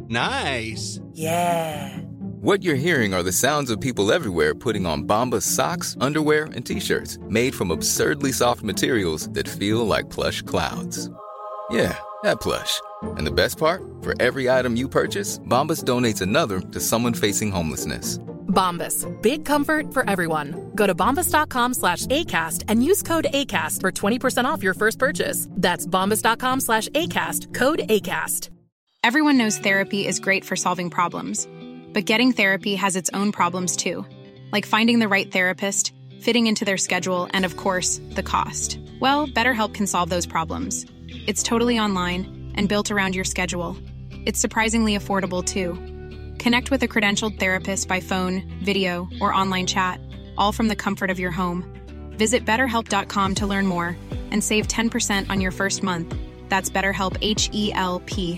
Nice. Yeah. What you're hearing are the sounds of people everywhere putting on Bombas socks, underwear, and T-shirts made from absurdly soft materials that feel like plush clouds. Yeah, that plush. And the best part? For every item you purchase, Bombas donates another to someone facing homelessness. Bombas. Big comfort for everyone. Go to bombas.com/ACAST and use code ACAST for 20% off your first purchase. That's bombas.com/ACAST. Code ACAST. Everyone knows therapy is great for solving problems. But getting therapy has its own problems too. Like finding the right therapist, fitting into their schedule, and of course, the cost. Well, BetterHelp can solve those problems. It's totally online and built around your schedule. It's surprisingly affordable too. Connect with a credentialed therapist by phone, video, or online chat, all from the comfort of your home. Visit BetterHelp.com to learn more and save 10% on your first month. That's BetterHelp, H-E-L-P.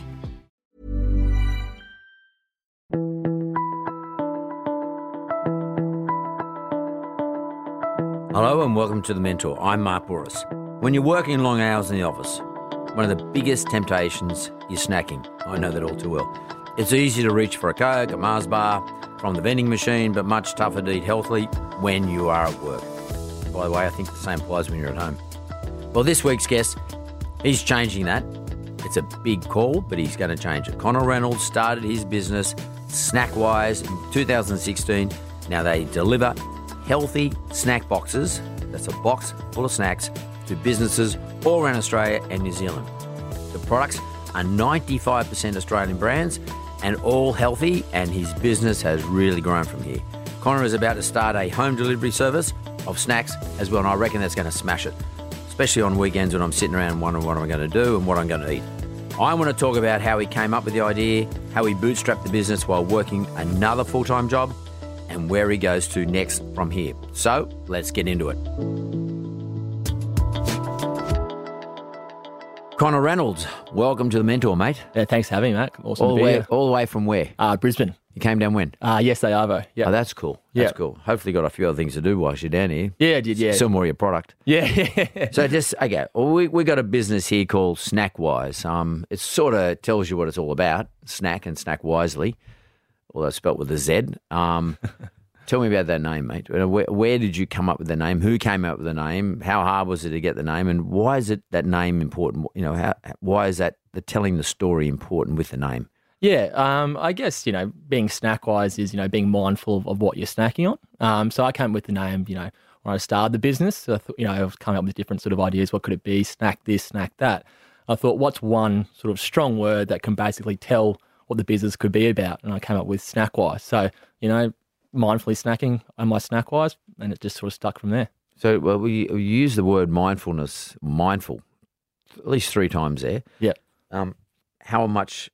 Hello and welcome to The Mentor. I'm Mark Bouris. When you're working long hours in the office, one of the biggest temptations is snacking. I know that all too well. It's easy to reach for a Coke, a Mars bar from the vending machine, but much tougher to eat healthily when you are at work. By the way, I think the same applies when you're at home. Well, this week's guest, he's changing that. It's a big call, but he's going to change it. Connor Reynolds started his business, Snackwise, in 2016. Now they deliver healthy snack boxes, that's a box full of snacks, to businesses all around Australia and New Zealand. The products are 95% Australian brands and all healthy, and his business has really grown from here. Connor is about to start a home delivery service of snacks as well, and I reckon that's going to smash it, especially on weekends when I'm sitting around wondering what I'm going to do and what I'm going to eat. I want to talk about how he came up with the idea, how he bootstrapped the business while working another full-time job, and where he goes to next from here. So, let's get into it. Connor Reynolds, welcome to The Mentor, mate. Yeah, thanks for having me, Mac. Awesome to be here. All the way from where? Brisbane. You came down when? Yesterday, Arvo. Yeah. Oh, that's cool. That's cool. Hopefully got a few other things to do whilst you're down here. Yeah, I did, yeah. Sell more of your product. Yeah. So okay, well, we got a business here called Snackwise. It sort of tells you what it's all about, snack and snack wisely, although it's spelt with a Z. Tell me about that name, mate. Where did you come up with the name? Who came up with the name? How hard was it to get the name? And why is that name important? You know, why is that the telling the story important with the name? Yeah, I guess, being Snackwise is, being mindful of what you're snacking on. So I came up with the name, when I started the business. So I thought, I was coming up with different sort of ideas. What could it be? Snack this, snack that. I thought, what's one sort of strong word that can basically tell what the business could be about? And I came up with Snackwise. So, mindfully snacking on my Snackwise, and it just sort of stuck from there. So, well, we use the word mindful, at least 3 times there. Yeah. How much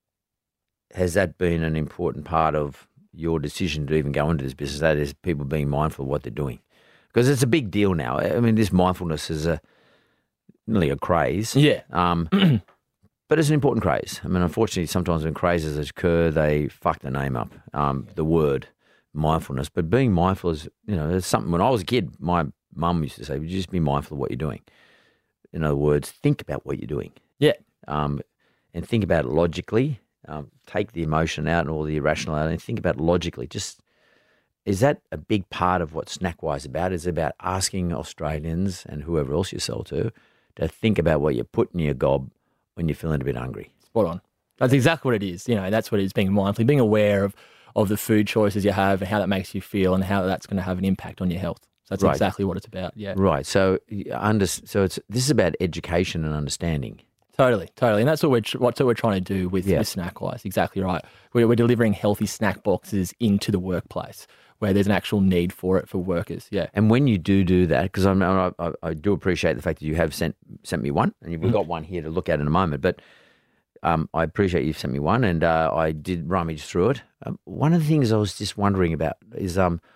has that been an important part of your decision to even go into this business? That is, people being mindful of what they're doing, because it's a big deal now. I mean, this mindfulness is nearly a craze. Yeah. But it's an important craze. I mean, unfortunately, sometimes when crazes occur, they fuck the name up. The word mindfulness, but being mindful is, it's something. When I was a kid, my mum used to say, "You just be mindful of what you're doing." In other words, think about what you're doing. Yeah. And think about it logically. Take the emotion out and all the irrationality and think about it logically. Is that a big part of what Snackwise is about? Is it about asking Australians and whoever else you sell to think about what you put in your gob when you're feeling a bit hungry? Spot on. That's exactly what it is. That's what it is, being mindful, being aware of the food choices you have and how that makes you feel and how that's going to have an impact on your health. So that's exactly what it's about, yeah. Right. So this is about education and understanding. Totally. And that's what we're trying to do with Snackwise. Exactly right. We're delivering healthy snack boxes into the workplace where there's an actual need for it for workers, yeah. And when you do that, because I do appreciate the fact that you have sent me one, and we've got one here to look at in a moment, but I appreciate you've sent me one, and I did rummage through it. One of the things I was just wondering about is,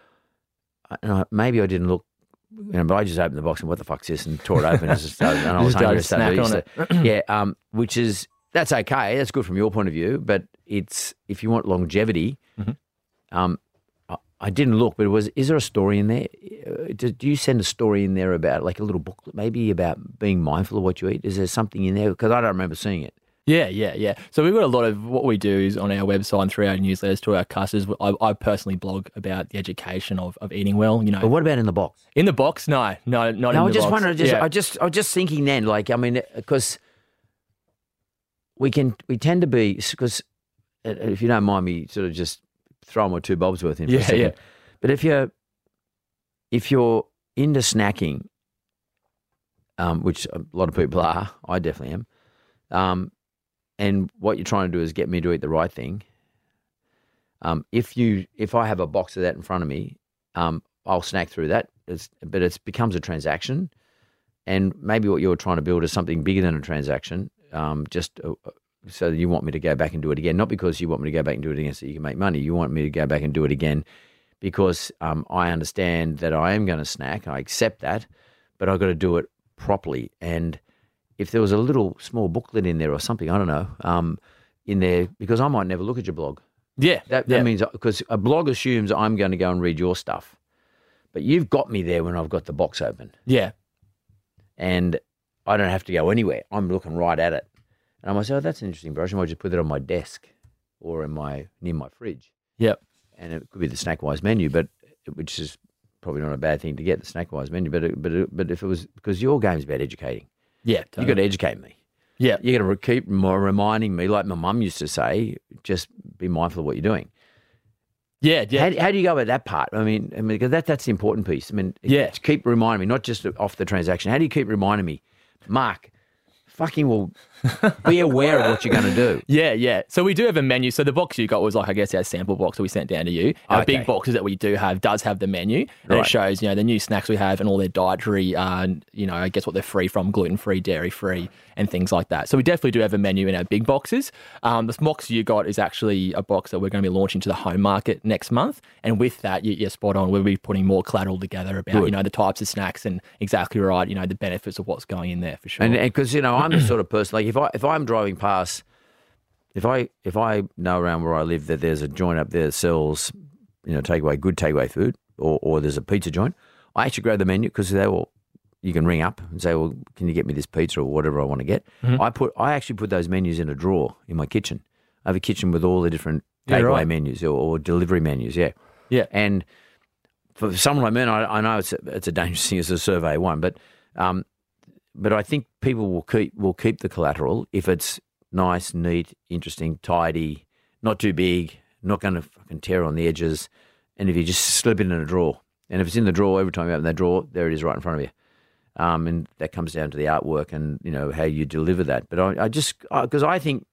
maybe I didn't look, but I just opened the box and what the fuck's this, and tore it open and I was hungry to snack on it. Yeah, which is, that's okay. That's good from your point of view, but it's, if you want longevity, I didn't look, but is there a story in there? Do you send a story in there about, like a little booklet maybe about being mindful of what you eat? Is there something in there? Because I don't remember seeing it. Yeah. So we've got a lot of what we do is on our website and through our newsletters to our customers. I personally blog about the education of eating well. But what about in the box? In the box, not in the box. No, I just wondered. I was just thinking then. Like, I mean, because we tend to be, because if you don't mind me, sort of just throwing my two bobs worth in for a second. Yeah. But if you're into snacking, which a lot of people are, I definitely am. And what you're trying to do is get me to eat the right thing. If I have a box of that in front of me, I'll snack through that. But it becomes a transaction, and maybe what you're trying to build is something bigger than a transaction. So you want me to go back and do it again, not because you want me to go back and do it again so you can make money. You want me to go back and do it again because I understand that I am going to snack. I accept that, but I've got to do it properly. And if there was a little small booklet in there or something, I don't know, in there, because I might never look at your blog. Yeah. That means, because a blog assumes I'm going to go and read your stuff. But you've got me there when I've got the box open. Yeah. And I don't have to go anywhere. I'm looking right at it. And I might say, oh, that's an interesting brush. I might just put it on my desk or near my fridge. Yep. And it could be the Snackwise menu, which is probably not a bad thing to get, the Snackwise menu. But if it was, because your game's about educating. Yeah, totally. You got to educate me. Yeah, you got to keep reminding me, like my mum used to say, just be mindful of what you're doing. Yeah. How do you go about that part? I mean, because that's the important piece. I mean, keep reminding me, not just off the transaction. How do you keep reminding me, Mark? Fucking will be aware of what you're going to do. Yeah. So we do have a menu. So the box you got was like, I guess, our sample box that we sent down to you. Our big boxes that we do have does have the menu. And it shows, the new snacks we have and all their dietary, I guess what they're free from, gluten-free, dairy-free, and things like that. So we definitely do have a menu in our big boxes. The box you got is actually a box that we're going to be launching to the home market next month. And with that, you're spot on. We'll be putting more collateral together about, the types of snacks and exactly right, the benefits of what's going in there for sure. And because, I'm the sort of person, like if I'm driving past, if I know around where I live that there's a joint up there that sells, good takeaway food, or there's a pizza joint, I actually grab the menu because you can ring up and say, well, can you get me this pizza or whatever I want to get? Mm-hmm. I actually put those menus in a drawer in my kitchen. I have a kitchen with all the different takeaway menus or delivery menus. Yeah. Yeah. And for someone like me, and I know it's a dangerous thing as a survey one, but I think people will keep the collateral if it's nice, neat, interesting, tidy, not too big, not going to fucking tear on the edges, and if you just slip it in a drawer. And if it's in the drawer, every time you open that drawer, there it is right in front of you. And that comes down to the artwork and, how you deliver that. But because I think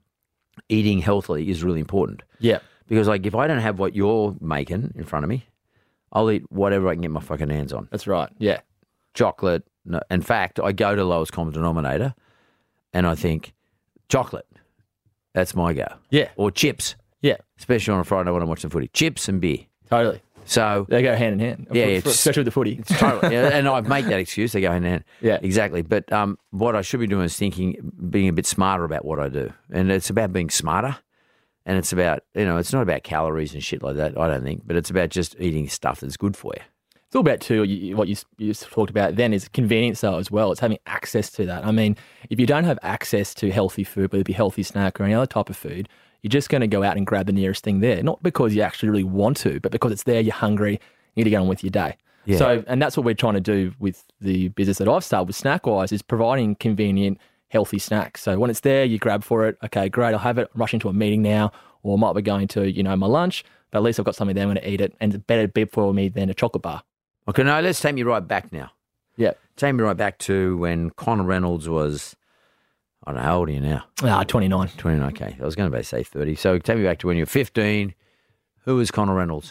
eating healthily is really important. Yeah. Because, like, if I don't have what you're making in front of me, I'll eat whatever I can get my fucking hands on. That's right. Yeah. Chocolate. No, in fact, I go to lowest common denominator and I think, chocolate, that's my go. Yeah. Or chips. Yeah. Especially on a Friday night when I'm watching footy. Chips and beer. Totally. So they go hand in hand. Yeah, especially with the footy. Totally. And I make that excuse. They go hand in hand. Yeah, exactly. But what I should be doing is being a bit smarter about what I do, and it's about being smarter. And it's about it's not about calories and shit like that. I don't think, but it's about just eating stuff that's good for you. It's all about too. What you talked about then is convenience though as well. It's having access to that. I mean, if you don't have access to healthy food, whether it be healthy snack or any other type of food, you're just going to go out and grab the nearest thing there. Not because you actually really want to, but because it's there, you're hungry, you need to get on with your day. Yeah. So, and that's what we're trying to do with the business that I've started with Snackwise, is providing convenient, healthy snacks. So when it's there, you grab for it. Okay, great, I'll have it. Rush into a meeting now, or I might be going to, my lunch, but at least I've got something there, I'm going to eat it, and it's better for me than a chocolate bar. Okay, now let's take me right back now. Yeah. Take me right back to when Connor Reynolds was, I don't know, how old are you now? 29. 29, okay. I was going to say 30. So take me back to when you were 15. Who was Connor Reynolds?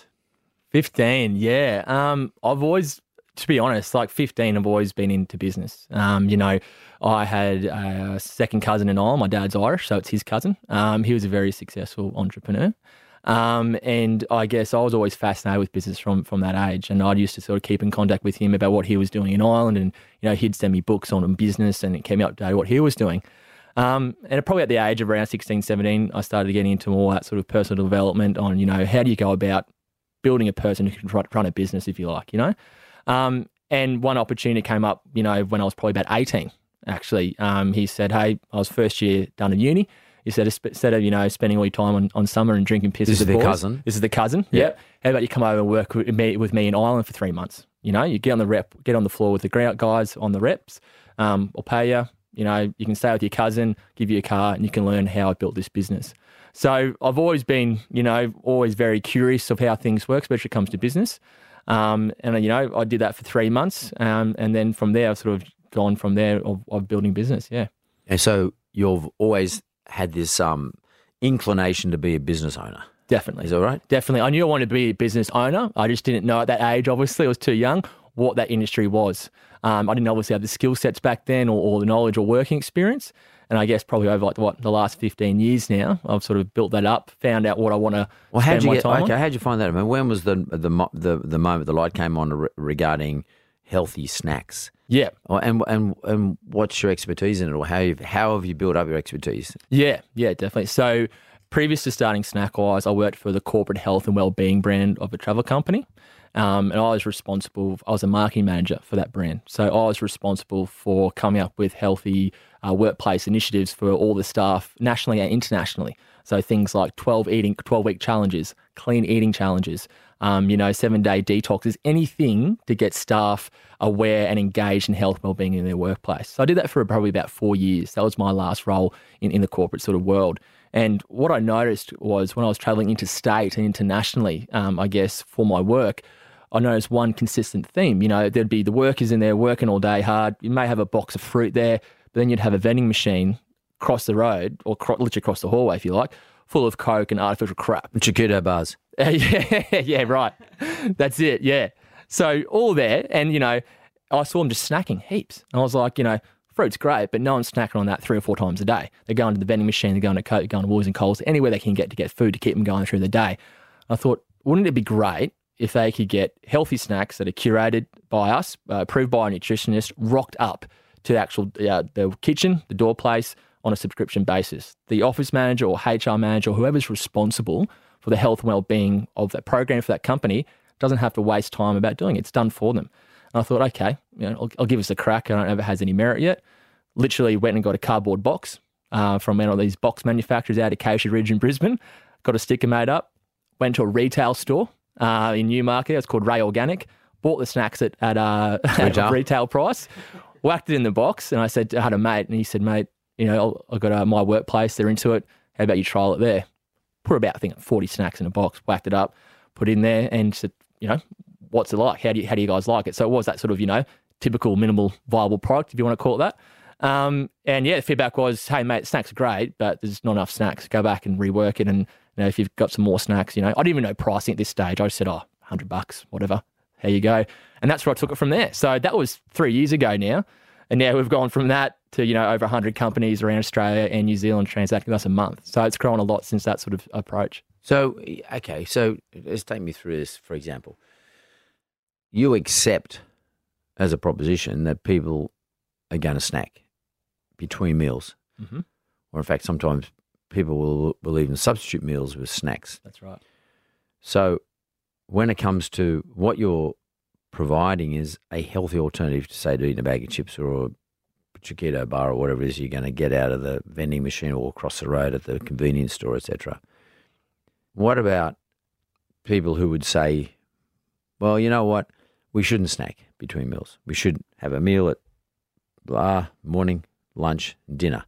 15, yeah. I've always, to be honest, like 15, I've always been into business. I had a second cousin in Ireland. My dad's Irish, so it's his cousin. He was a very successful entrepreneur. And I guess I was always fascinated with business from that age. And I used to sort of keep in contact with him about what he was doing in Ireland. And, he'd send me books on business and it kept me updated what he was doing. And probably at the age of around 16, 17, I started getting into more that sort of personal development on, how do you go about building a person who can run a business, if you like, And one opportunity came up, when I was probably about 18. actually. He said, hey, I was first year done at uni. He said, instead of, spending all your time on summer and drinking piss with the boys. Cousin? This is the cousin. Yeah. Yep. How about you come over and work with me in Ireland for 3 months? You get on the floor with the ground guys on the reps. I'll pay you. You can stay with your cousin, give you a car, and you can learn how I built this business. So I've always been, always very curious of how things work, especially when it comes to business. And I did that for 3 months. And then from there, I've sort of gone from there of building business. Yeah. And so you've always had this inclination to be a business owner. Definitely. Is that right? Definitely. I knew I wanted to be a business owner. I just didn't know at that age, obviously, I was too young, what that industry was. I didn't obviously have the skill sets back then or the knowledge or working experience. And I guess probably over the last 15 years now, I've sort of built that up, found out what I want to spend my time on. How'd you find that? I mean, when was the moment the light came on regarding healthy snacks? Yeah. And what's your expertise in it, or how have you built up your expertise? Yeah, definitely. So previous to starting Snackwise, I worked for the corporate health and wellbeing brand of a travel company. And I was a marketing manager for that brand. So I was responsible for coming up with healthy workplace initiatives for all the staff nationally and internationally. So things like 12-week challenges, clean eating challenges, 7-day detoxes, anything to get staff aware and engaged in health and wellbeing in their workplace. So I did that for probably about 4 years. That was my last role in the corporate sort of world. And what I noticed was when I was traveling interstate and internationally, I guess, for my work, I noticed one consistent theme. There'd be the workers in there working all day hard. You may have a box of fruit there, but then you'd have a vending machine across the road or literally across the hallway, if you like, full of Coke and artificial crap. Chiquito bars. Yeah, right. That's it, yeah. So all there, and, I saw them just snacking heaps. And I was like, fruit's great, but no one's snacking on that 3 or 4 times a day. They're going to the vending machine, they're going to Coke, they're going to Woolies and Coles, anywhere they can get to get food to keep them going through the day. I thought, wouldn't it be great if they could get healthy snacks that are curated by us, approved by a nutritionist, rocked up to the actual the kitchen, the door place, on a subscription basis. The office manager or HR manager or whoever's responsible for the health and well-being of that program for that company doesn't have to waste time about doing it. It's done for them. And I thought, okay, I'll give this a crack. I don't know if it has any merit yet. Literally went and got a cardboard box from one of these box manufacturers out of Acacia Ridge in Brisbane, got a sticker made up, went to a retail store in Newmarket. It's called Ray Organic. Bought the snacks at a retail price, whacked it in the box, and I had a mate, and he said, mate, I've got my workplace, they're into it. How about you trial it there? Put about, I think, 40 snacks in a box, whacked it up, put it in there, and said, what's it like? How do you guys like it? So it was that sort of, typical minimal viable product, if you want to call it that. And the feedback was, hey, mate, snacks are great, but there's not enough snacks. Go back and rework it. And, if you've got some more snacks, I didn't even know pricing at this stage. I just said, $100, whatever. Here you go. And that's where I took it from there. So that was 3 years ago now. And now we've gone from that to, over 100 companies around Australia and New Zealand transacting with us a month. So it's grown a lot since that sort of approach. So, okay, so let's take me through this, for example. You accept as a proposition that people are going to snack between meals. Mm-hmm. Or in fact, sometimes people will even substitute meals with snacks. That's right. So when it comes to what you're providing is a healthy alternative to, say, to eating a bag of chips or a Chiquito bar or whatever it is you're going to get out of the vending machine or across the road at the convenience store, etc. What about people who would say, well, you know what, we shouldn't snack between meals. We should have a meal at morning, lunch, dinner.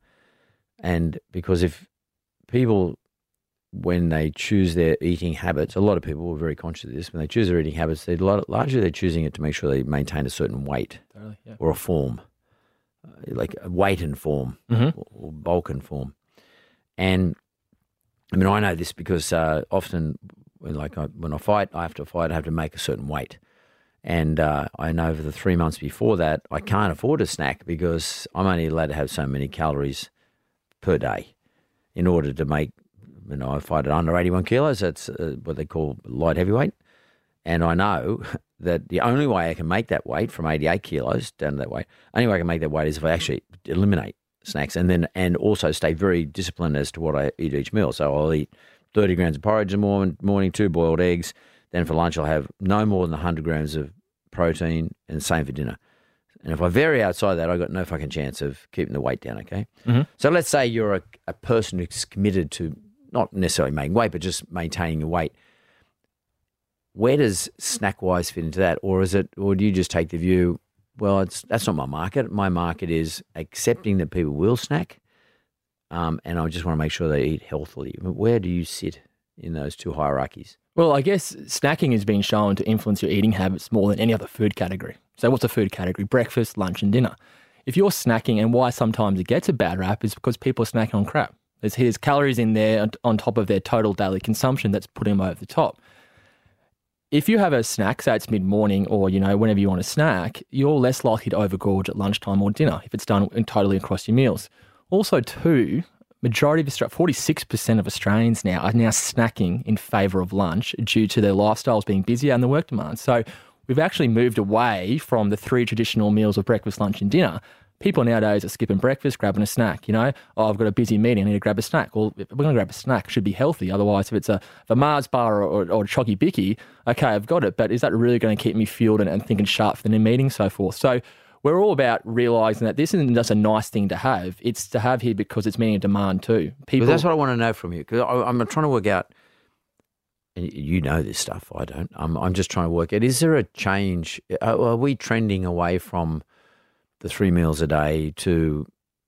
And because if people, when they choose their eating habits, a lot of people are very conscious of this, when they choose their eating habits, largely they're choosing it to make sure they maintain a certain weight or a form, like a weight and form or bulk and form. And I mean, I know this because often when I fight, I have to make a certain weight. And I know for the 3 months before that, I can't afford a snack because I'm only allowed to have so many calories per day in order to make, I fight at under 81 kilos. That's what they call light heavyweight. And I know that the only way I can make that weight from 88 kilos down to that weight, only way I can make that weight is if I actually eliminate snacks and also stay very disciplined as to what I eat each meal. So I'll eat 30 grams of porridge in the morning, 2 boiled eggs. Then for lunch, I'll have no more than 100 grams of protein, and same for dinner. And if I vary outside that, I've got no fucking chance of keeping the weight down, okay? Mm-hmm. So let's say you're a person who's committed to not necessarily making weight, but just maintaining your weight. Where does Snack-Wise fit into that? Or do you just take the view, well, that's not my market. My market is accepting that people will snack, and I just want to make sure they eat healthily. Where do you sit in those two hierarchies? Well, I guess snacking has been shown to influence your eating habits more than any other food category. So what's a food category? Breakfast, lunch and dinner. If you're snacking, and why sometimes it gets a bad rap is because people are snacking on crap. There's calories in there on top of their total daily consumption that's putting them over the top. If you have a snack, say it's mid-morning or, whenever you want to snack, you're less likely to overgorge at lunchtime or dinner if it's done totally across your meals. Also, too, majority of 46% of Australians now are snacking in favour of lunch due to their lifestyles being busier and the work demands. So we've actually moved away from the 3 traditional meals of breakfast, lunch and dinner. People nowadays are skipping breakfast, grabbing a snack, I've got a busy meeting, I need to grab a snack. Well, if we're going to grab a snack, it should be healthy. Otherwise, if it's a Mars bar or a Chocky Bicky, okay, I've got it, but is that really going to keep me fueled and thinking sharp for the meeting and so forth? So we're all about realising that this isn't just a nice thing to have. It's to have here because it's meeting a demand too. But that's what I want to know from you, because I'm trying to work out, and you know this stuff, I don't. I'm just trying to work out, is there a change? Are we trending away from the 3 meals a day to,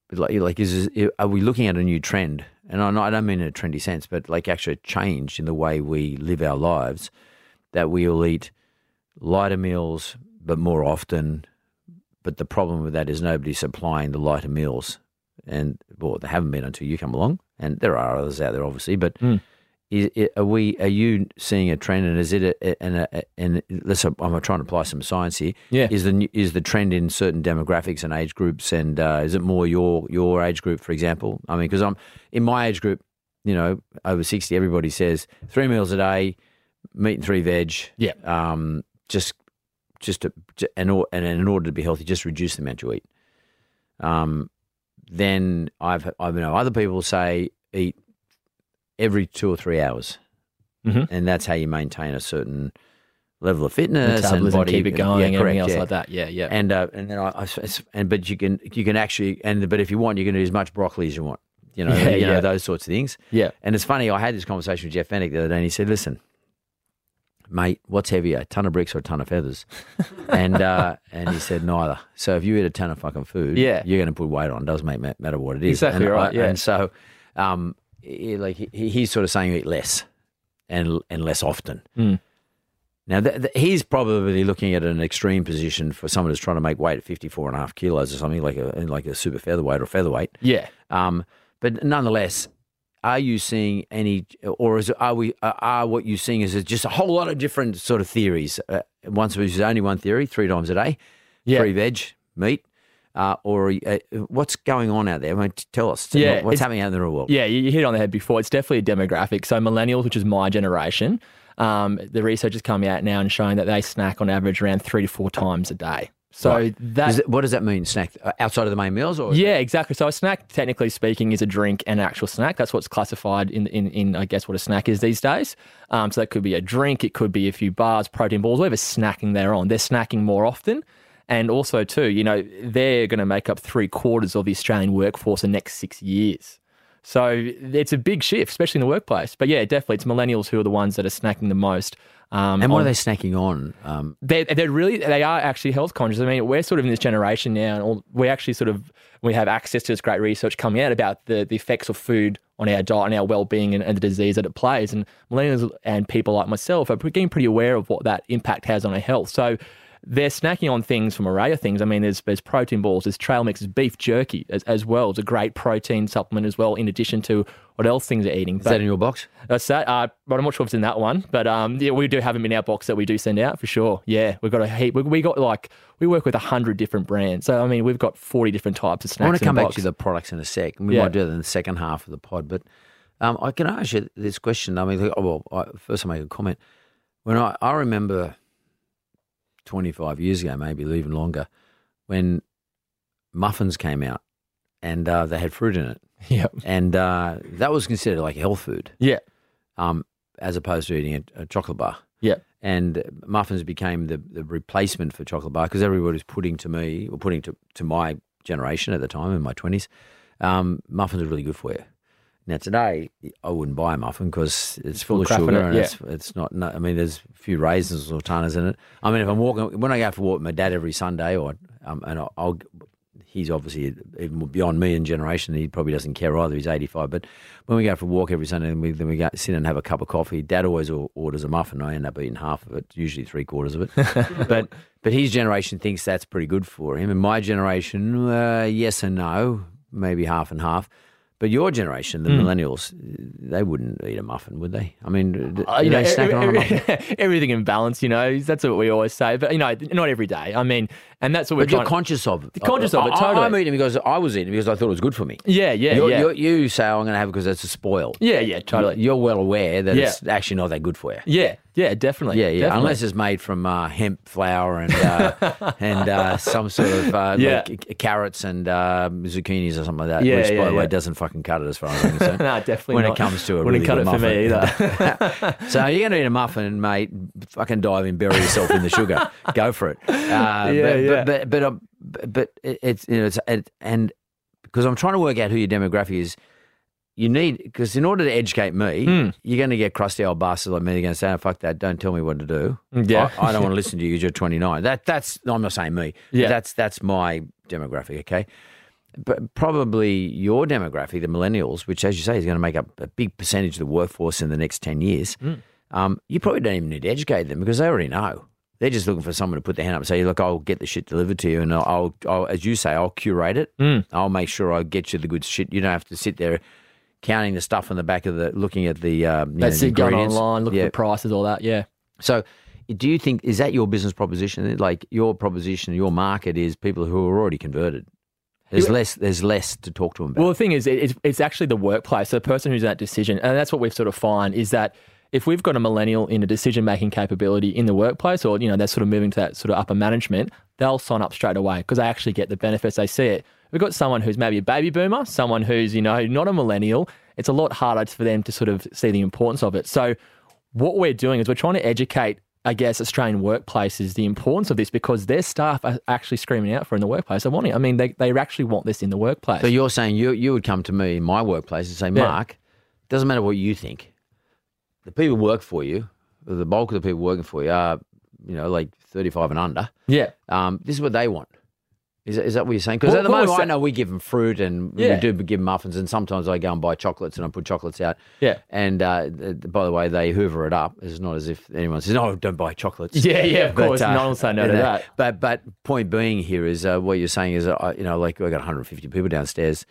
are we looking at a new trend? And I don't mean in a trendy sense, but actually a change in the way we live our lives, that we will eat lighter meals but more often. But the problem with that is nobody's supplying the lighter meals, and they haven't been until you come along, and there are others out there obviously. But are you seeing a trend, and is it and I'm trying to apply some science here? Yeah. Is the trend in certain demographics and age groups, and is it more your age group, for example? I mean, because I'm in my age group, over 60, everybody says 3 meals a day, meat and 3 veg. Yeah. And in order to be healthy, just reduce the amount you eat. Then I've other people say eat every 2 or 3 hours, and that's how you maintain a certain level of fitness and body, keep it going, and everything else yeah. like that. Yeah. And then but you can actually, but if you want, you can eat as much broccoli as you want. Those sorts of things. Yeah. And it's funny, I had this conversation with Jeff Fennick the other day, and he said, "Listen, mate, what's heavier, a ton of bricks or a ton of feathers?" And he said neither. So if you eat a ton of fucking food, you're going to put weight on. It doesn't matter what it is. Exactly right. Yeah. And so, he's sort of saying you eat less and less often. Now he's probably looking at an extreme position for someone who's trying to make weight at 54.5 kilos or something, like a super featherweight or featherweight. Yeah. But nonetheless, are you seeing any, or are what you're seeing is just a whole lot of different sort of theories? Once it was only one theory, 3 times a day, 3 veg, meat, or what's going on out there? I mean, tell us. What's happening out in the real world? Yeah, you hit it on the head before. It's definitely a demographic. So millennials, which is my generation, the research is coming out now and showing that they snack on average around 3 to 4 times a day. So right. What does that mean, snack? Outside of the main meals? Or? Yeah, exactly. So a snack, technically speaking, is a drink and an actual snack. That's what's classified in I guess, what a snack is these days. So that could be a drink. It could be a few bars, protein balls, whatever snacking they're on. They're snacking more often. And also, too, they're going to make up 3/4 of the Australian workforce in the next 6 years. So it's a big shift, especially in the workplace. But yeah, definitely, it's millennials who are the ones that are snacking the most. And what are they snacking on? They are actually health conscious. I mean, we're sort of in this generation now, and we actually we have access to this great research coming out about the effects of food on our diet and our well-being and the disease that it plays. And millennials and people like myself are getting pretty aware of what that impact has on our health. So they're snacking on things from an array of things. I mean, there's protein balls, there's trail mix, there's beef jerky as well. It's a great protein supplement as well, in addition to what else things are eating. Is that in your box? That's that. But I'm not sure if it's in that one. But we do have them in our box that we do send out for sure. Yeah, we've got a heap. We work with 100 different brands. So I mean, we've got 40 different types of snacks. I want to come back to the products in a sec, and we might do that in the second half of the pod. But I can ask you this question. I mean, first I'll make a comment. When I remember 25 years ago, maybe even longer, when muffins came out and they had fruit in it. Yeah. And that was considered like a health food. Yeah. As opposed to eating a chocolate bar. Yeah. And muffins became the replacement for chocolate bar because everybody was putting to my generation at the time in my 20s, muffins are really good for you. Now today, I wouldn't buy a muffin because it's full of sugar and it's not. I mean, there's a few raisins or sultanas in it. I mean, if I'm walking, when I go for a walk with my dad every Sunday, he's obviously even beyond me in generation. He probably doesn't care either. He's 85. But when we go for a walk every Sunday and then we go sit and have a cup of coffee, Dad always orders a muffin. I end up eating half of it, usually 3/4 of it. But his generation thinks that's pretty good for him. And my generation, yes and no, maybe half and half. But your generation, the millennials, they wouldn't eat a muffin, would they? I mean, they snack on a muffin? Everything in balance, that's what we always say. But, not every day. I mean, and that's what we're you're conscious of it. Conscious of it, totally. I'm eating because I was eating because I thought it was good for me. Yeah. You say, I'm going to have it because it's a spoil. Yeah, totally. You're well aware that it's actually not that good for you. Yeah, definitely. Yeah. Definitely. Unless it's made from hemp flour and some sort of like carrots and zucchinis or something like that. Which, by the way, doesn't fucking cut it as far as I'm concerned. No, definitely when not. It comes to a Wouldn't really cut good it muffin. for me either. So you're going to eat a muffin, mate. Fucking dive in, bury yourself in the sugar. Go for it. But it's and because I'm trying to work out who your demographic is. You need, because in order to educate me, you're going to get crusty old bastards like me. They're going to say, oh, fuck that, don't tell me what to do. Yeah. I don't want to listen to you because you're 29. I'm not saying me. Yeah. That's my demographic, okay? But probably your demographic, the millennials, which, as you say, is going to make up a big percentage of the workforce in the next 10 years, you probably don't even need to educate them because they already know. They're just looking for someone to put their hand up and say, look, I'll get the shit delivered to you and I'll as you say, I'll curate it. I'll make sure I get you the good shit. You don't have to sit there counting the stuff on the back of looking at the That's it, going ingredients. online, looking for prices, all that, yeah. So do you think, is that your business proposition? Like your proposition, your market is people who are already converted? There's less to talk to them about. Well, the thing is, it's actually the workplace, so the person who's in that decision, and that's what we've sort of find is that if we've got a millennial in a decision-making capability in the workplace or, they're sort of moving to that sort of upper management, they'll sign up straight away because they actually get the benefits, they see it. We've got someone who's maybe a baby boomer, someone who's, not a millennial. It's a lot harder for them to sort of see the importance of it. So what we're doing is we're trying to educate, I guess, Australian workplaces the importance of this because their staff are actually screaming out for in the workplace. They want it. I mean, they actually want this in the workplace. So you're saying you would come to me in my workplace and say, Mark, it doesn't matter what you think. The people who work for you, the bulk of the people working for you are, like 35 and under. Yeah. This is what they want. Is that what you're saying? Because at the moment, I know we give them fruit and we do give them muffins, and sometimes I go and buy chocolates and I put chocolates out. Yeah. And by the way, they hoover it up. It's not as if anyone says, "No, don't buy chocolates." Yeah, of course. No one will say no to that. But point being here is what you're saying is, like I got 150 people downstairs.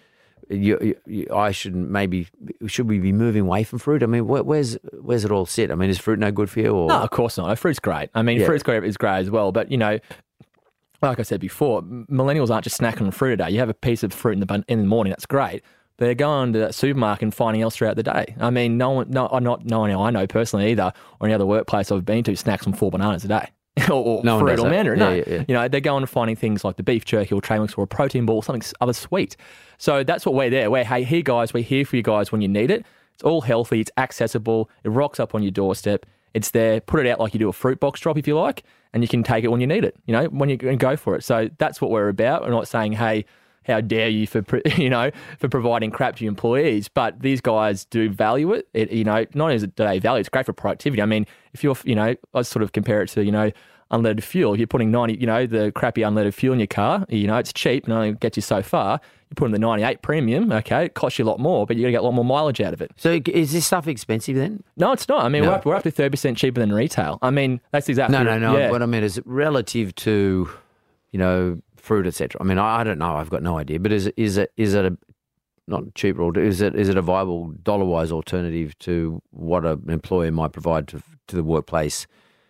I should we be moving away from fruit? I mean, where's it all sit? I mean, is fruit no good for you? Or? No, of course not. Fruit's great. I mean, fruit's great is great as well. But like I said before, millennials aren't just snacking on fruit today. You have a piece of fruit in the morning, that's great. They're going to that supermarket and finding else throughout the day. I mean, not one I know personally either, or any other workplace I've been to snacks on 4 bananas a day. or no fruit or mandarin. No, yeah. They're going and finding things like the beef jerky or tray mix or a protein ball, something other sweet. So that's what we're there. We're, hey, here guys, we're here for you guys when you need it. It's all healthy, it's accessible, it rocks up on your doorstep. It's there. Put it out like you do a fruit box drop if you like, and you can take it when you need it. When you go for it. So that's what we're about. We're not saying, hey, how dare you for providing crap to your employees, but these guys do value it. Not only do they value it, it's great for productivity. I mean, if you're, I sort of compare it to, unleaded fuel. You're putting 90, the crappy unleaded fuel in your car. It's cheap and only gets you so far. You put in the 98 premium, okay, it costs you a lot more, but you're going to get a lot more mileage out of it. So is this stuff expensive then? No, it's not. I mean, we're up to 30% cheaper than retail. I mean, that's exactly... No. Yeah. What I mean is relative to, fruit, etc. I mean, I don't know. I've got no idea. But is it a not cheaper, or is it a viable dollar-wise alternative to what an employer might provide to the workplace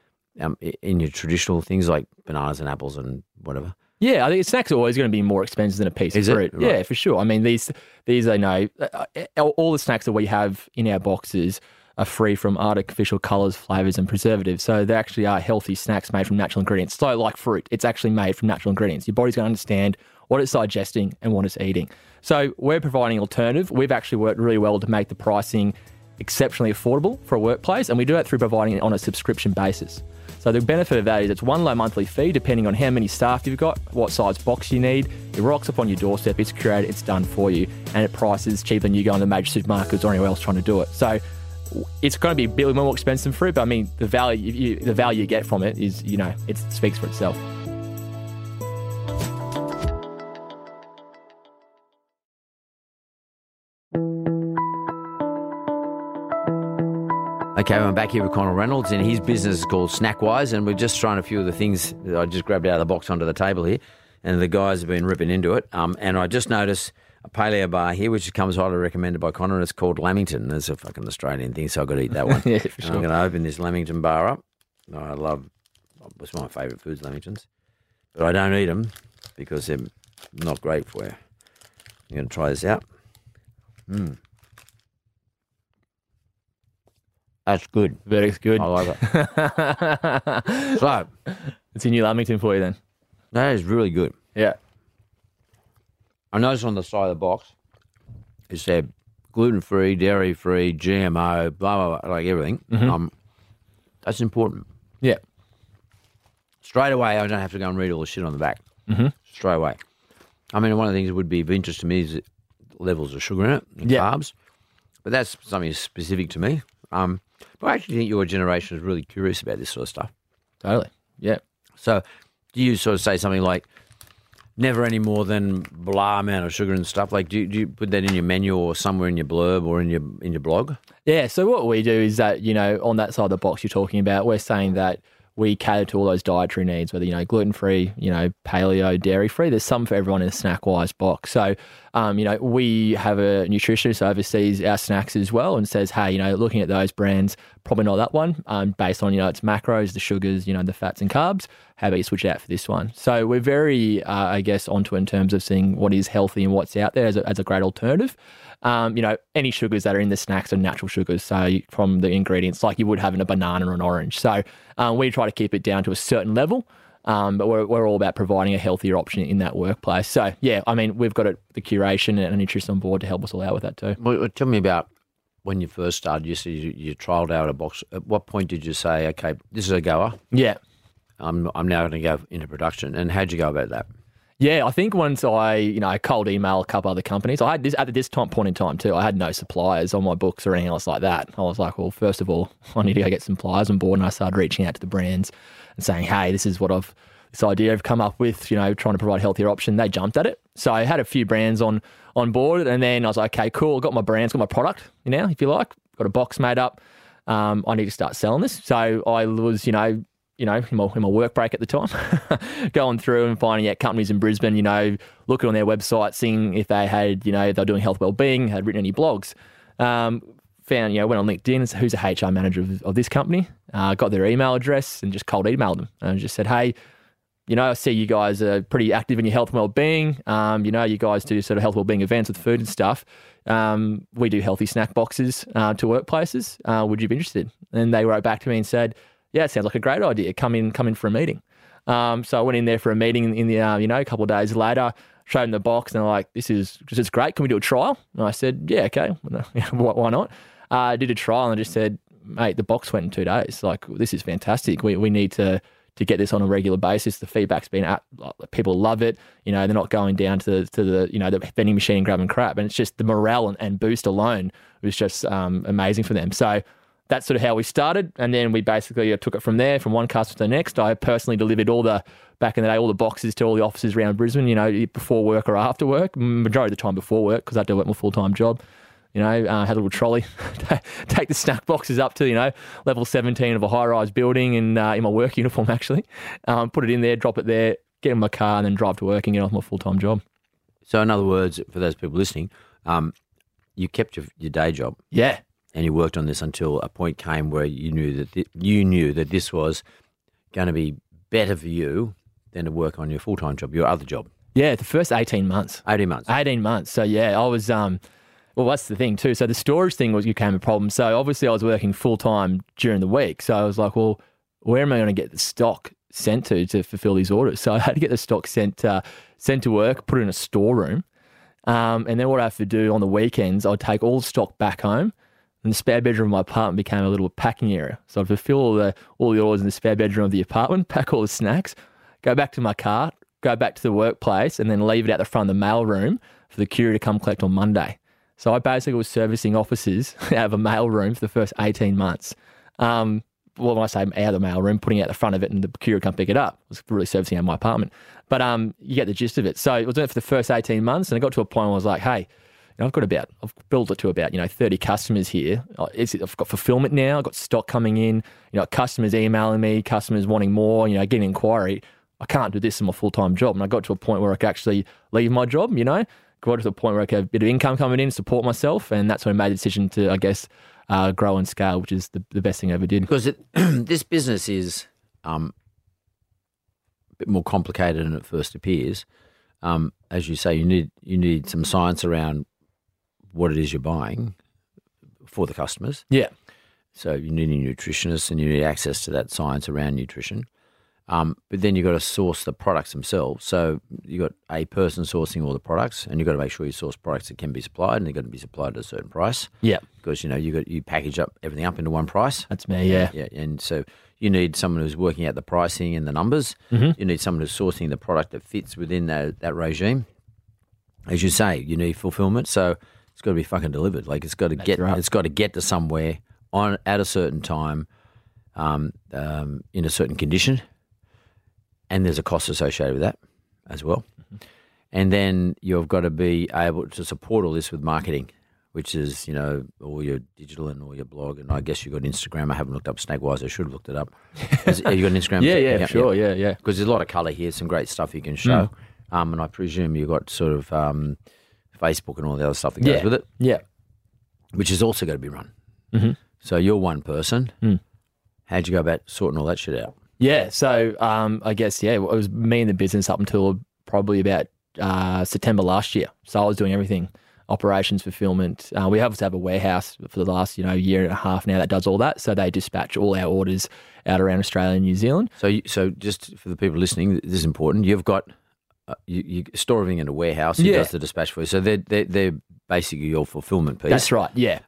in your traditional things like bananas and apples and whatever? Yeah, I think snacks are always going to be more expensive than a piece of fruit. Right. Yeah, for sure. I mean, these all the snacks that we have in our boxes are free from artificial colours, flavours and preservatives. So they actually are healthy snacks made from natural ingredients. So like fruit, it's actually made from natural ingredients. Your body's going to understand what it's digesting and what it's eating. So we're providing an alternative. We've actually worked really well to make the pricing exceptionally affordable for a workplace, and we do that through providing it on a subscription basis. So the benefit of that is it's one low monthly fee depending on how many staff you've got, what size box you need. It rocks up on your doorstep, it's curated, it's done for you, and it prices cheaper than you go in the major supermarkets or anywhere else trying to do it. So it's going to be a bit more expensive for it, but I mean, the value you get from it is, it speaks for itself. Okay, I'm back here with Connell Reynolds, and his business is called Snackwise, and we're just trying a few of the things that I just grabbed out of the box onto the table here, and the guys have been ripping into it. And I just noticed a paleo bar here, which comes highly recommended by Connor, and it's called Lamington. There's a fucking Australian thing, so I've got to eat that one. Yeah, for sure. I'm going to open this Lamington bar up. It's my favourite foods, Lamingtons. But I don't eat them because they're not great for you. I'm going to try this out. That's good. Verdict's good. I like it. So, It's a new Lamington for you then. that is really good. Yeah. I noticed on the side of the box, it said gluten-free, dairy-free, GMO, blah, blah, blah, like everything. That's important. Yeah. Straight away, I don't have to go and read all the shit on the back. Straight away. I mean, one of the things that would be of interest to me is the levels of sugar in it, and carbs. But that's something specific to me. But I actually think your generation is really curious about this sort of stuff. Totally. Yeah. So do you sort of say something like, never any more than blah amount of sugar and stuff? Like, do you put that in your menu or somewhere in your blurb or in your blog? Yeah, so what we do is that, on that side of the box you're talking about, we're saying that we cater to all those dietary needs, whether, gluten-free, paleo, dairy-free. There's some for everyone in a Snackwise box. So, we have a nutritionist who oversees our snacks as well and says, hey, looking at those brands, probably not that one, based on, its macros, the sugars, the fats and carbs. How about you switch it out for this one? So we're very, onto in terms of seeing what is healthy and what's out there as a great alternative. Any sugars that are in the snacks are natural sugars, so from the ingredients, like you would have in a banana or an orange. So we try to keep it down to a certain level, but we're all about providing a healthier option in that workplace. So, yeah, I mean, we've got the curation and a nutritionist on board to help us all out with that too. Well, tell me about when you first started. You said you trialled out a box. At what point did you say, okay, this is a goer? Yeah. I'm now going to go into production. And how'd you go about that? Yeah, I think once I cold email a couple other companies, I had this at this point in time too. I had no suppliers on my books or anything else like that. I was like, well, first of all, I need to go get some suppliers on board, and I started reaching out to the brands and saying, hey, this is what this idea I've come up with. Trying to provide a healthier option. They jumped at it, so I had a few brands on board, and then I was like, okay, cool, got my brands, got my product. If you like, got a box made up. I need to start selling this. So I was, in my work break at the time, going through and finding out companies in Brisbane, looking on their website, seeing if they had, if they were doing health wellbeing, had written any blogs. Found, went on LinkedIn and said, who's a HR manager of this company? Got their email address and just cold emailed them and just said, hey, I see you guys are pretty active in your health and wellbeing. You guys do sort of health wellbeing events with food and stuff. We do healthy snack boxes to workplaces. Would you be interested? And they wrote back to me and said, yeah, it sounds like a great idea. Come in for a meeting. So I went in there for a meeting in the, a couple of days later, showed them the box, and they're like, this is great. Can we do a trial? And I said, yeah, okay. Why not? I did a trial and I just said, mate, the box went in 2 days. Like, this is fantastic. We need to get this on a regular basis. The feedback's been people love it. They're not going down to the the vending machine and grabbing crap. And it's just the morale and boost alone was just amazing for them. So that's sort of how we started, and then we basically took it from there, from one customer to the next. I personally delivered back in the day, all the boxes to all the offices around Brisbane, before work or after work, majority of the time before work, because I had to work my full-time job. Had a little trolley, take the snack boxes up to, level 17 of a high-rise building and in my work uniform, actually. Put it in there, drop it there, get in my car, and then drive to work and get off my full-time job. So in other words, for those people listening, you kept your day job. Yeah. And you worked on this until a point came where you knew that this was going to be better for you than to work on your full-time job, your other job. Yeah, the first 18 months. 18 months. 18 months. So, yeah, I was, well, that's the thing too. So the storage thing became a problem. So obviously I was working full-time during the week. So I was like, well, where am I going to get the stock sent to fulfill these orders? So I had to get the stock sent to work, put it in a storeroom. And then what I have to do on the weekends, I'd take all the stock back home, and the spare bedroom of my apartment became a little packing area. So I'd fulfill all the orders in the spare bedroom of the apartment, pack all the snacks, go back to my car, go back to the workplace, and then leave it out the front of the mail room for the courier to come collect on Monday. So I basically was servicing offices out of a mail room for the first 18 months. Well, when I say out of the mail room, putting it out the front of it and the courier come pick it up. I was really servicing out of my apartment. But you get the gist of it. So I was doing it for the first 18 months, and I got to a point where I was like, hey, I've built it to about 30 customers here. I've got fulfillment now. I've got stock coming in. Customers emailing me, customers wanting more. Getting inquiry. I can't do this in my full-time job. And I got to a point where I could actually leave my job. Got to the point where I could have a bit of income coming in, support myself, and that's when I made the decision to, I guess, grow and scale, which is the best thing I ever did. Because this business is a bit more complicated than it first appears. As you say, you need some science around what it is you're buying for the customers. Yeah. So you need a nutritionist and you need access to that science around nutrition. But then you've got to source the products themselves. So you've got a person sourcing all the products, and you've got to make sure you source products that can be supplied, and they've got to be supplied at a certain price. Yeah. Because, you package everything up into one price. That's me, yeah. Yeah. And so you need someone who's working out the pricing and the numbers. Mm-hmm. You need someone who's sourcing the product that fits within that regime. As you say, you need fulfillment. So it's got to be fucking delivered. Like it's got to get to somewhere at a certain time, in a certain condition. And there's a cost associated with that as well. Mm-hmm. And then you've got to be able to support all this with marketing, which is, all your digital and all your blog. And I guess you've got Instagram. I haven't looked up Snackwise. I should have looked it up. Have you got an Instagram? Yeah, sure. Yeah. Because there's a lot of colour here, some great stuff you can show. And I presume you've got sort of Facebook and all the other stuff that goes with it. Yeah. Which has also got to be run. Mm-hmm. So you're one person. How'd you go about sorting all that shit out? Yeah, so I guess, it was me in the business up until probably about September last year. So I was doing everything, operations, fulfillment. We obviously have a warehouse for the last, year and a half now that does all that. So they dispatch all our orders out around Australia and New Zealand. So just for the people listening, this is important. You've got you store everything in a warehouse. Who does the dispatch for you? So they're basically your fulfillment piece. That's right, yeah.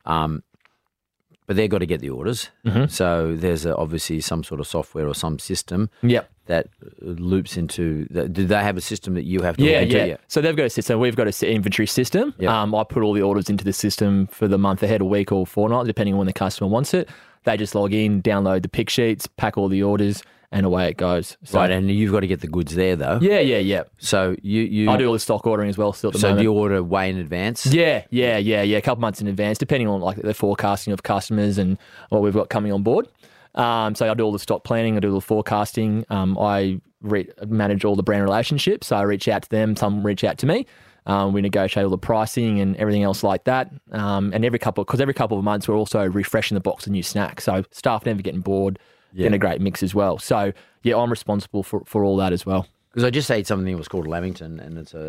But they've got to get the orders. Mm-hmm. So there's obviously some sort of software or some system that loops into. Do they have a system that you have to log into? Yeah. So they've got a system. We've got an inventory system. Yep. I put all the orders into the system for the month ahead, a week or fortnight, depending on when the customer wants it. They just log in, download the pick sheets, pack all the orders, and away it goes. So, right, and you've got to get the goods there, though. Yeah. So you I do all the stock ordering as well still at the moment. So do you order way in advance? Yeah. A couple months in advance, depending on like the forecasting of customers and what we've got coming on board. So I do all the stock planning, I do all the forecasting. I manage all the brand relationships. So I reach out to them, some reach out to me. We negotiate all the pricing and everything else like that. And every couple of months, we're also refreshing the box of new snacks. So staff never getting bored. In a great mix as well. So, I'm responsible for all that as well. Because I just ate something that was called Lamington, and it's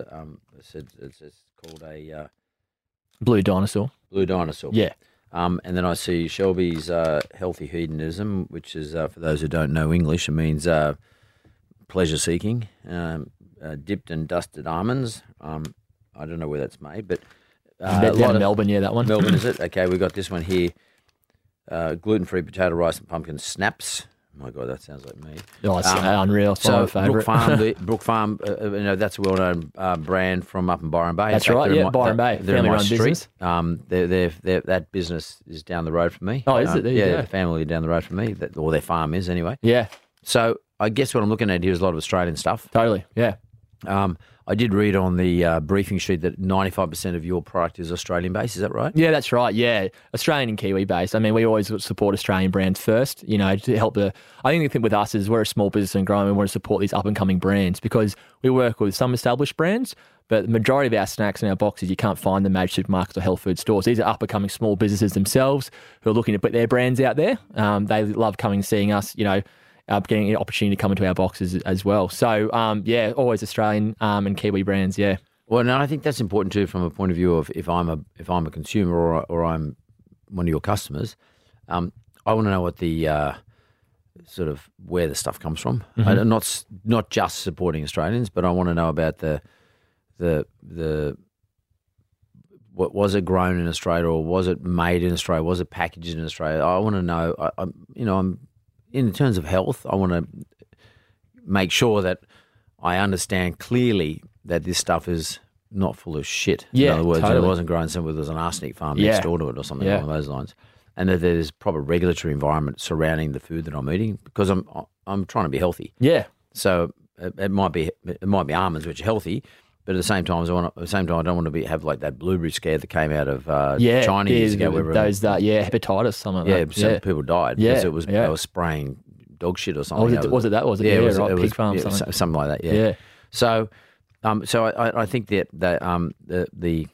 called a... Blue Dinosaur. Blue Dinosaur. Yeah. And then I see Shelby's Healthy Hedonism, which is, for those who don't know English, it means pleasure-seeking, dipped and dusted almonds. I don't know where that's made, but... down in Melbourne, that one. Melbourne, is it? Okay, we got this one here. Gluten-free potato, rice and pumpkin snaps. Oh my God, that sounds like me. Oh, it's unreal. It's my favourite. Brook Farm, that's a well-known brand from up in Byron Bay. That's right, Byron Bay. They're in my street. Business. That business is down the road from me. Oh, is it? There you go. The family down the road from me, or their farm is anyway. Yeah. So I guess what I'm looking at here is a lot of Australian stuff. Totally, yeah. I did read on the briefing sheet that 95% of your product is Australian-based. Is that right? Yeah, that's right. Yeah, Australian and Kiwi-based. I mean, we always support Australian brands first, to help I think the thing with us is we're a small business and growing. We want to support these up-and-coming brands because we work with some established brands, but the majority of our snacks and our boxes, you can't find them at major supermarkets or health food stores. These are up-and-coming small businesses themselves who are looking to put their brands out there. They love coming and seeing us, getting an opportunity to come into our boxes as well. So, always Australian and Kiwi brands, yeah. Well, no, I think that's important too from a point of view of if I'm a consumer or I'm one of your customers, I want to know what the sort of where the stuff comes from. Mm-hmm. Not just supporting Australians, but I want to know about the was it grown in Australia, or was it made in Australia? Was it packaged in Australia? I want to know. I'm in terms of health. I want to make sure that I understand clearly that this stuff is not full of shit. Yeah, in other words, totally. it wasn't grown somewhere there's an arsenic farm next door to it or something along those lines, and that there's proper regulatory environment surrounding the food that I'm eating, because I'm trying to be healthy. Yeah. So it might be almonds, which are healthy. But at the same time, I don't want to have like that blueberry scare that came out of China years ago. Hepatitis, something like that. Some people died because it was they were spraying dog shit or something. Was it that? Was it? Yeah, right. Pig farm, something like that. Yeah. So, I think that the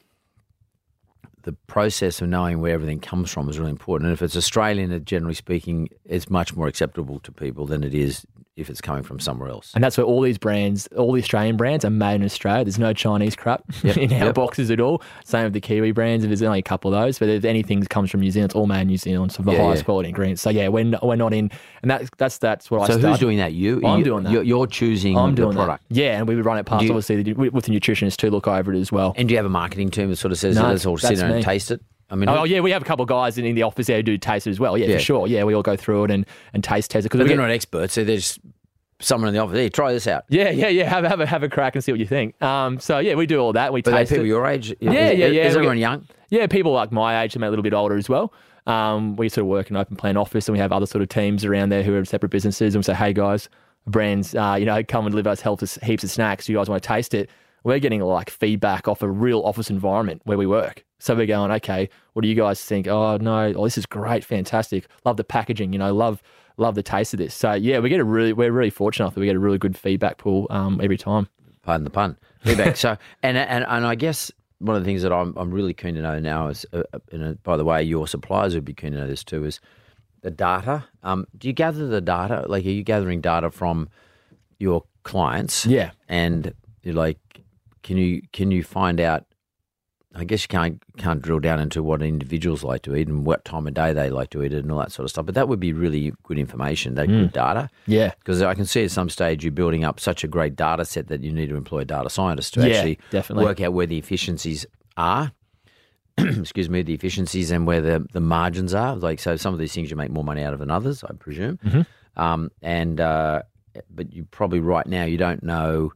process of knowing where everything comes from is really important. And if it's Australian, generally speaking, it's much more acceptable to people than it is if it's coming from somewhere else. And that's where all these brands, all the Australian brands, are made in Australia. There's no Chinese crap in our boxes at all. Same with the Kiwi brands. There's only a couple of those. But if anything that comes from New Zealand, it's all made in New Zealand. So the highest quality ingredients. So we're not in, and that's what I started. So who's doing that? I'm doing that. You're choosing the product. That. Yeah, and we would run it past obviously with the nutritionist to look over it as well. And do you have a marketing team that sort of says, let's all sit down and taste it? I mean, we have a couple of guys in the office there who do taste it as well. Yeah, for sure. Yeah, we all go through it and taste it. Because we're not experts, so there's someone in the office. Hey, try this out. Yeah. Have a crack and see what you think. We do all that. We taste it. People your age. Is everyone young? Yeah, people like my age, and a little bit older as well. We sort of work in an open plan office, and we have other sort of teams around there who are separate businesses, and we say, hey guys, brands, come and deliver us heaps of snacks. Do you guys want to taste it? We're getting like feedback off a real office environment where we work. So we're going, okay, what do you guys think? Oh no, this is great, fantastic. Love the packaging, love the taste of this. So yeah, we're really fortunate that we get a really good feedback pool every time. Pardon the pun. Feedback. So and I guess one of the things that I'm really keen to know now is, by the way, your suppliers would be keen to know this too, is the data. Do you gather the data? Like, are you gathering data from your clients? Yeah. And you're like, can you find out? I guess you can't drill down into what individuals like to eat and what time of day they like to eat it and all that sort of stuff. But that would be really good information, that good data. Yeah. Because I can see at some stage you're building up such a great data set that you need to employ data scientists to actually definitely work out where the efficiencies are. Excuse me, the efficiencies and where the margins are. Like, so some of these things you make more money out of than others, I presume. Mm-hmm. But you probably right now you don't know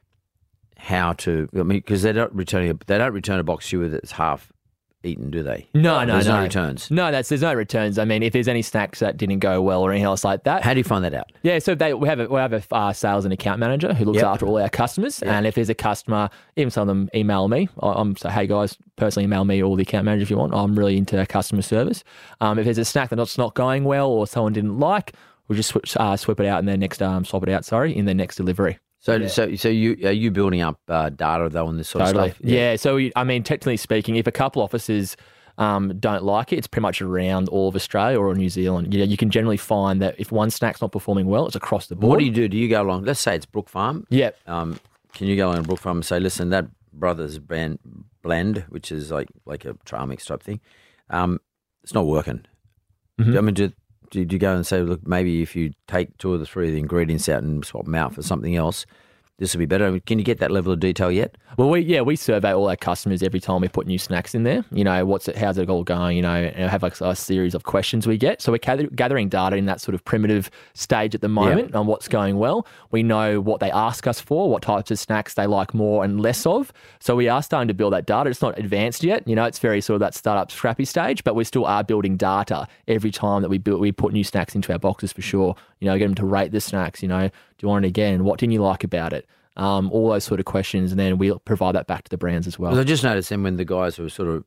how to, because they don't return a box to you that's half eaten, do they? No, there's no returns. No, there's no returns. I mean, if there's any snacks that didn't go well or anything else like that. How do you find that out? Yeah, so we have a sales and account manager who looks after all our customers. And if there's a customer, even some of them email me. I'm say, hey guys, personally email me or the account manager if you want. I'm really into customer service. If there's a snack that's not going well or someone didn't like, we'll just swap it out in their next in their next delivery. So are you building up data though on this sort of stuff? Yeah. So technically speaking, if a couple offices don't like it, it's pretty much around all of Australia or New Zealand. You can generally find that if one snack's not performing well, it's across the board. What do you do? Do you go along? Let's say it's Brook Farm. Yeah. Can you go along to Brook Farm and say, listen, that Brothers blend, which is like a trail mix type thing, it's not working. Mm-hmm. I mean, do you go and say, look, maybe if you take 2 or 3 of the ingredients out and swap them out for something else, this will be better? Can you get that level of detail yet? Well, we survey all our customers every time we put new snacks in there. How's it all going? And have a series of questions we get. So we're gathering data in that sort of primitive stage at the moment on what's going well. We know what they ask us for, what types of snacks they like more and less of. So we are starting to build that data. It's not advanced yet. It's very sort of that startup scrappy stage, but we still are building data every time that we put new snacks into our boxes for sure. Get them to rate the snacks. Do you want it again? What didn't you like about it? All those sort of questions, and then we'll provide that back to the brands as well. I just noticed then when the guys were sort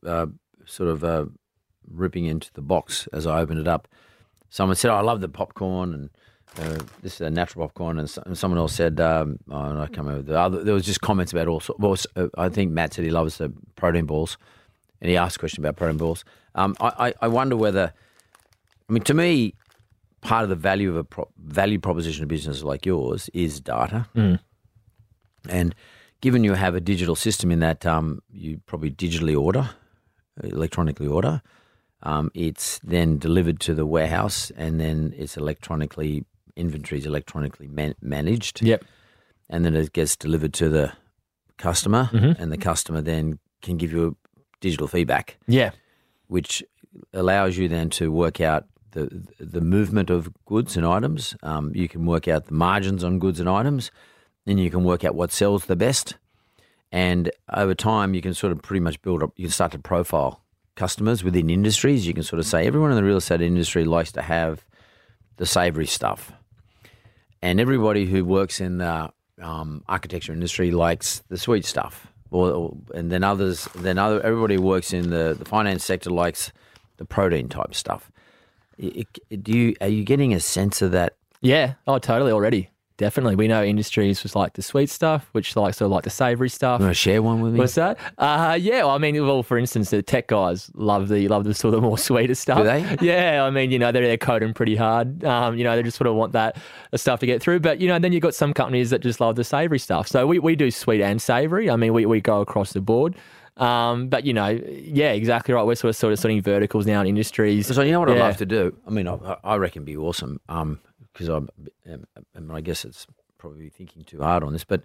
of ripping into the box as I opened it up, someone said, I love the popcorn, and this is a natural popcorn, and someone else said, I can't remember the other. There was just comments about all sorts. Well, I think Matt said he loves the protein balls, and he asked a question about protein balls. I wonder whether, to me, part of the value of a value proposition of business like yours is data. Mm. And given you have a digital system in that you probably electronically order, it's then delivered to the warehouse, and then it's inventory's electronically managed. Yep. And then it gets delivered to the customer, mm-hmm. and the customer then can give you digital feedback, which allows you then to work out the movement of goods and items. You can work out the margins on goods and items, and you can work out what sells the best. And over time, you can sort of pretty much build up, you can start to profile customers within industries. You can sort of say everyone in the real estate industry likes to have the savoury stuff. And everybody who works in the architecture industry likes the sweet stuff. And then everybody who works in the finance sector likes the protein type stuff. Are you getting a sense of that? Yeah. Oh, totally already. Definitely. We know industries just like the sweet stuff, which like the savoury stuff. You want to share one with me? What's that? Yeah. Well, I mean, for instance, the tech guys love the sort of more sweeter stuff. Do they? Yeah. I mean, they're coding pretty hard. They just sort of want that stuff to get through. But, then you've got some companies that just love the savoury stuff. So we do sweet and savoury. I mean, we go across the board. But yeah, exactly right. We're sort of studying verticals now in industries. So you know what I'd love to do? I mean, I reckon it'd be awesome. Because I guess it's probably thinking too hard on this, but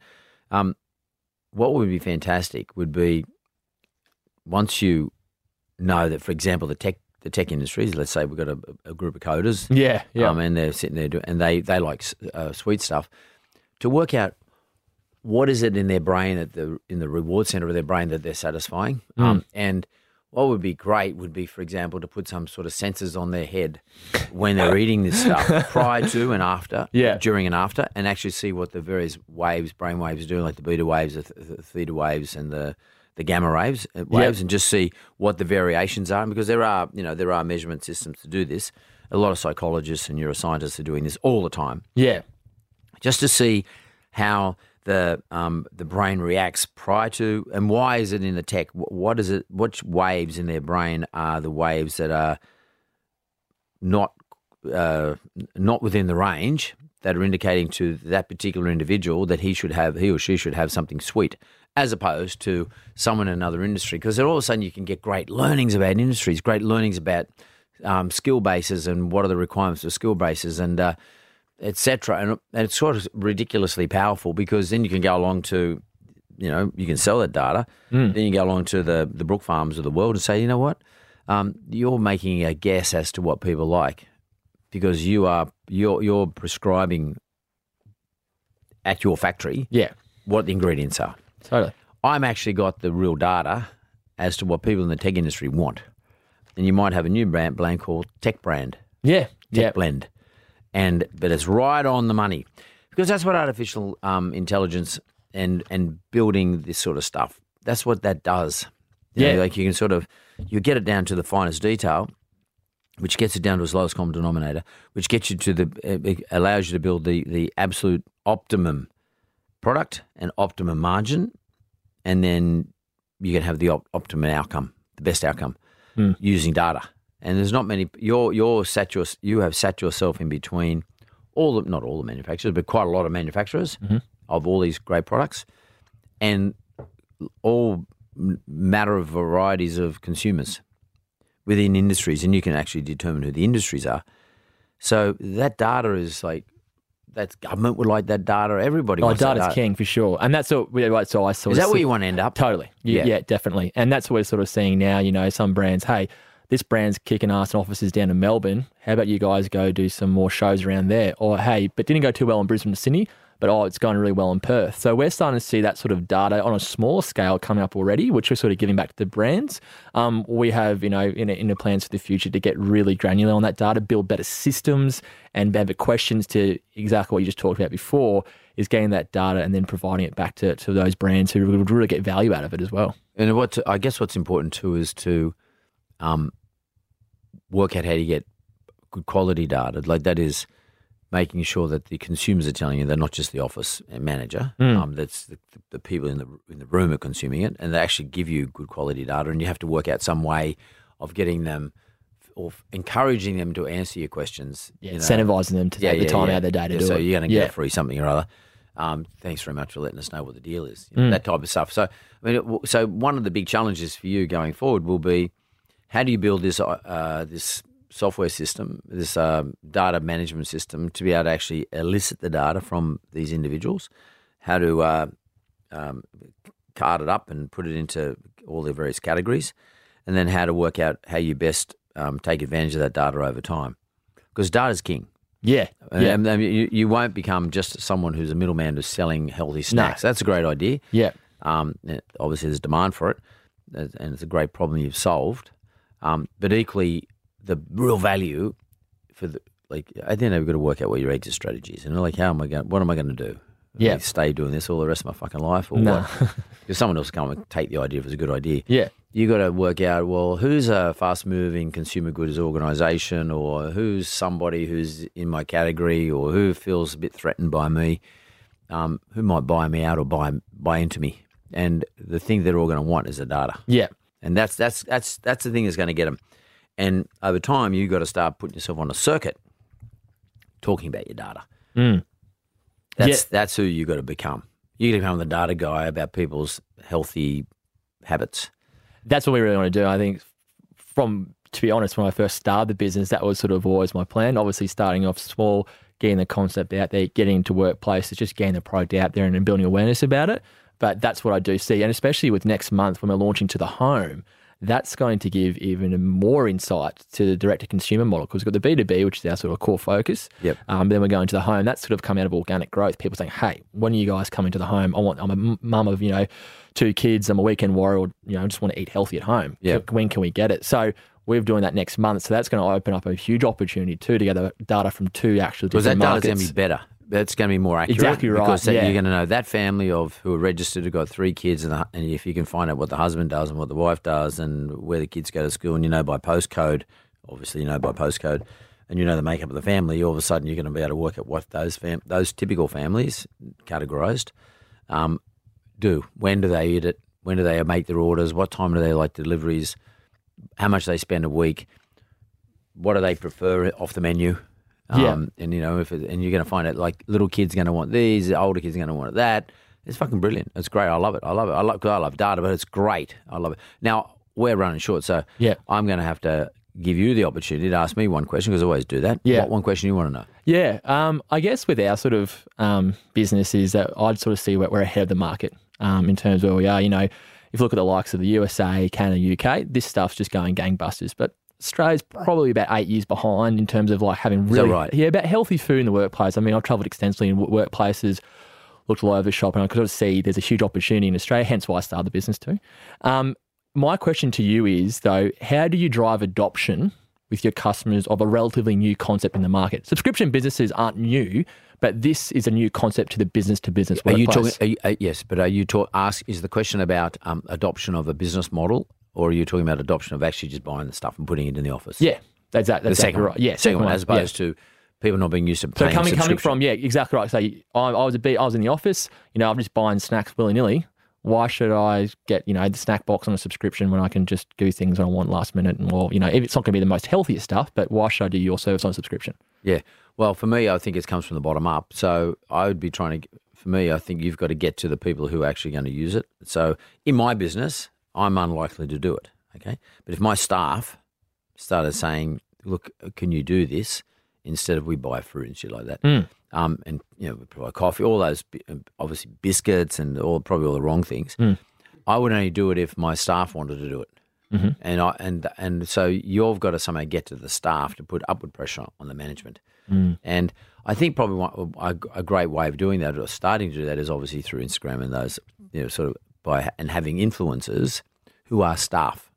what would be fantastic would be once you know that, for example, the tech industries. Let's say we've got a group of coders, and they're sitting there and they like sweet stuff. To work out what is it in their brain in the reward center of their brain that they're satisfying, and what would be great would be, for example, to put some sort of sensors on their head when they're eating this stuff, prior to and after, during and after, and actually see what the various brain waves are doing, like the beta waves, the theta waves, and the gamma waves, and just see what the variations are. Because there are measurement systems to do this. A lot of psychologists and neuroscientists are doing this all the time. Yeah, just to see how the brain reacts prior to, and why is it in the tech? What is it? Which waves in their brain are the waves that are not within the range, that are indicating to that particular individual that he or she should have something sweet, as opposed to someone in another industry? Because then all of a sudden you can get great learnings about industries, great learnings about skill bases and what are the requirements of skill bases, and etc. And it's sort of ridiculously powerful, because then you can go along to, you can sell that data. Then you go along to the Brook Farms of the world and say, you know what, you're making a guess as to what people like, because you're prescribing at your factory what the ingredients are. Totally. I'm actually got the real data as to what people in the tech industry want. And you might have a new brand called Tech Brand. Tech Blend. But it's right on the money, because that's what artificial intelligence and building this sort of stuff, that's what that does. You know, like you can you get it down to the finest detail, which gets it down to its lowest common denominator, which gets you to it allows you to build the absolute optimum product and optimum margin, and then you can have the optimum outcome, the best outcome, using data. And there's not many. You have sat yourself in between not all the manufacturers, but quite a lot of manufacturers of all these great products, and all matter of varieties of consumers within industries, and you can actually determine who the industries are. So that data is like, that government would like that data. Everybody wants that data. Data's king for sure, and that's what. So I sort is of that where you want to end up? Totally, yeah, definitely, and that's what we're sort of seeing now. Some brands, hey, this brand's kicking ass in offices down in Melbourne. How about you guys go do some more shows around there? Or, hey, but didn't go too well in Brisbane and Sydney, but it's going really well in Perth. So we're starting to see that sort of data on a smaller scale coming up already, which we're sort of giving back to the brands. We have, in the plans for the future to get really granular on that data, build better systems, and better questions to exactly what you just talked about before, is getting that data and then providing it back to those brands who would really get value out of it as well. And I guess what's important too is to work out how to get good quality data. Like, that is making sure that the consumers are telling you they're not just the office manager. That's the people in the room are consuming it, and they actually give you good quality data. And you have to work out some way of getting them or encouraging them to answer your questions. Incentivizing them to take the time out of their day to do it. So you're going to get free something or other. Thanks very much for letting us know what the deal is. That type of stuff. So so one of the big challenges for you going forward will be, how do you build this this software system, this data management system, to be able to actually elicit the data from these individuals? How to cart it up and put it into all the various categories, and then how to work out how you best take advantage of that data over time. Because data's king. Yeah. And you won't become just someone who's a middleman who's selling healthy snacks. That's a great idea. Yeah. Obviously, there's demand for it, and it's a great problem you've solved. But equally, the real value for at the end, we've got to work out what your exit strategy is. And like, what am I going to do? Yeah. Stay doing this all the rest of my fucking life, or No. what? Because someone else can come and take the idea if it's a good idea. Yeah. You got to work out, well, who's a fast-moving consumer goods organisation, or who's somebody who's in my category, or who feels a bit threatened by me, who might buy me out or buy into me. And the thing they're all going to want is the data. Yeah. And that's the thing that's going to get them. And over time, you've got to start putting yourself on a circuit talking about your data. That's who you got to become. You got to become the data guy about people's healthy habits. That's what we really want to do. I think to be honest, when I first started the business, that was sort of always my plan. Obviously, starting off small, getting the concept out there, getting into workplaces, just getting the product out there and building awareness about it. But that's what I do see. And especially with next month when we're launching to the home, that's going to give even more insight to the direct-to-consumer model, because we've got the B2B, which is our sort of core focus. Yep. Then we're going to the home. That's sort of come out of organic growth. People saying, hey, when are you guys coming to the home? I'm a mum of, 2 kids. I'm a weekend warrior. I just want to eat healthy at home. Yep. When can we get it? So we're doing that next month. So that's going to open up a huge opportunity too, to gather data from 2 actual different markets. Because that data's going to be better. That's going to be more accurate. Exactly right. Because you're going to know that family who are registered, who got 3 kids, and if you can find out what the husband does and what the wife does and where the kids go to school, and by postcode, obviously by postcode, and the makeup of the family, all of a sudden you're going to be able to work out what those typical families, categorised, do. When do they eat it? When do they make their orders? What time do they like deliveries? How much they spend a week? What do they prefer off the menu? And you're going to find out, like, little kids are going to want these, older kids are going to want that. It's fucking brilliant. It's great. I love it. I love data, but it's great. I love it. Now, we're running short, so I'm going to have to give you the opportunity to ask me one question, because I always do that. Yeah. What one question you want to know? Yeah. I guess with our sort of business is that I'd sort of see we're ahead of the market in terms of where we are. If you look at the likes of the USA, Canada, UK, this stuff's just going gangbusters. But Australia's probably about 8 years behind in terms of like having really, is that right? Yeah, about healthy food in the workplace. I mean, I've travelled extensively in workplaces, looked all over the shop, and I could sort of see there's a huge opportunity in Australia, hence why I started the business too. My question to you is, though, how do you drive adoption with your customers of a relatively new concept in the market? Subscription businesses aren't new, but this is a new concept to the business-to-business workplace. Yes, but is the question about adoption of a business model, or are you talking about adoption of actually just buying the stuff and putting it in the office? Yeah, that's the second right. Yeah, second one, as opposed to people not being used to paying coming from, exactly right. So I was in the office, I'm just buying snacks willy-nilly. Why should I get, the snack box on a subscription when I can just do things I want last minute? And, it's not going to be the most healthiest stuff, but why should I do your service on a subscription? Yeah. Well, for me, I think it comes from the bottom up. So I would be trying to, for me, I think you've got to get to the people who are actually going to use it. So in my business, I'm unlikely to do it, okay? But if my staff started saying, look, can you do this, instead of we buy fruit and shit like that, and we provide coffee, all those, obviously biscuits and probably all the wrong things, I would only do it if my staff wanted to do it. Mm-hmm. And so you've got to somehow get to the staff to put upward pressure on the management. And I think probably a great way of doing that, or starting to do that, is obviously through Instagram and those, sort of and having influencers who are staff.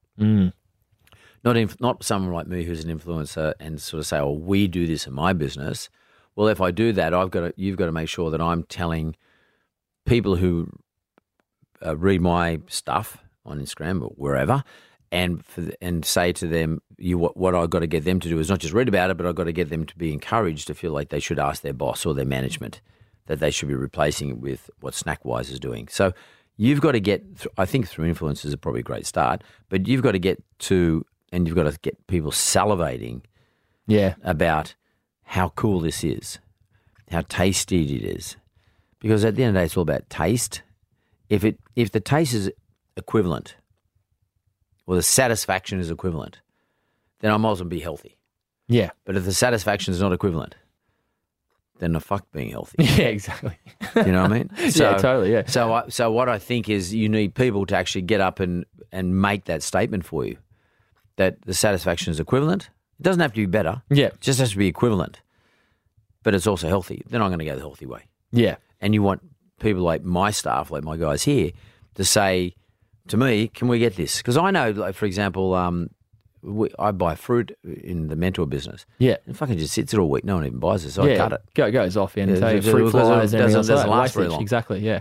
Not someone like me who's an influencer and sort of say, oh, we do this in my business. Well, if I do that, you've got to make sure that I'm telling people who read my stuff on Instagram or wherever, and say to them, what I've got to get them to do is not just read about it, but I've got to get them to be encouraged to feel like they should ask their boss or their management that they should be replacing it with what Snackwise is doing. So you've got to get, I think through influencers is probably a great start, but you've got to get to, and you've got to get people salivating about how cool this is, how tasty it is. Because at the end of the day, it's all about taste. If the taste is equivalent, or the satisfaction is equivalent, then I might as well be healthy. Yeah. But if the satisfaction is not equivalent, then fuck being healthy. Yeah, exactly. You know what I mean? Yeah, totally, yeah. So what I think is you need people to actually get up and make that statement for you, that the satisfaction is equivalent. It doesn't have to be better. Yeah. It just has to be equivalent. But it's also healthy. Then I'm going to go the healthy way. Yeah. And you want people like my staff, like my guys here, to say to me, can we get this? Because I know, like, for example, I buy fruit in the mentor business. Yeah. It fucking just sits there all week. No one even buys it, so I cut it. Goes off in, Yeah, fruit flies and everything else. doesn't last very long. Exactly, yeah.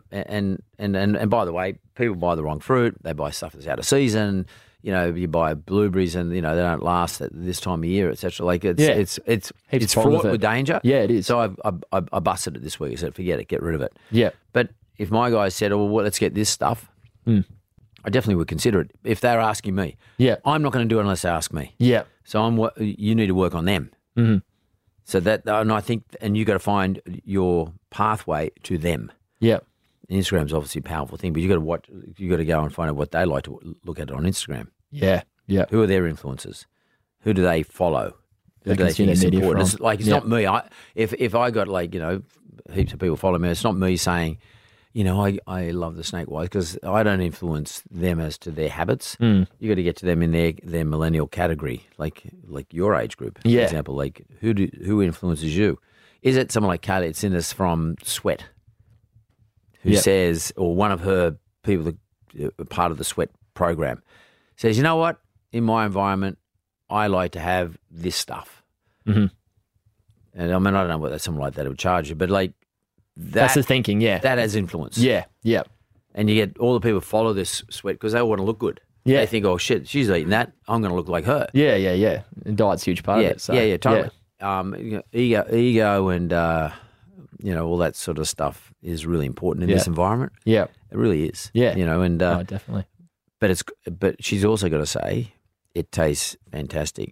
And by the way, people buy the wrong fruit. They buy stuff that's out of season. You know, you buy blueberries and, you know, they don't last at this time of year, etc. Like it's fraught with danger. Yeah, it is. So I busted it this week. I said, forget it, get rid of it. Yeah. But if my guys said, oh, well, let's get this stuff, I definitely would consider it if they're asking me. Yeah. I'm not going to do it unless they ask me. Yeah. So you need to work on them. Mm-hmm. So and I think, and you got to find your pathway to them. Yeah. Instagram's obviously a powerful thing, but you got to go and find out what they like to look at on Instagram. Yeah. Yeah. Who are their influencers? Who do they follow? Who do they consume think is media important? from. It's not me. If I got, like, you know, heaps of people follow me, it's not me saying, you know, I love the Snake Wise, because I don't influence them as to their habits. You got to get to them in their millennial category, like your age group, for example. Like, who influences you? Is it someone like Kaylee Tsinis from Sweat, who says, or one of her people that are part of the Sweat program, says, you know what, in my environment, I like to have this stuff. Mm-hmm. And I mean, I don't know what someone like that would charge you, but like that's the thinking, yeah. That has influence. Yeah, yeah. And you get all the people follow this Sweat because they want to look good. Yeah. They think, oh shit, she's eating that, I'm going to look like her. Yeah, yeah, yeah. And diet's a huge part of it. So. Yeah, totally. You know, ego and, you know, all that sort of stuff is really important in this environment. Yeah. It really is. Yeah. You know, and definitely. But she's also got to say it tastes fantastic.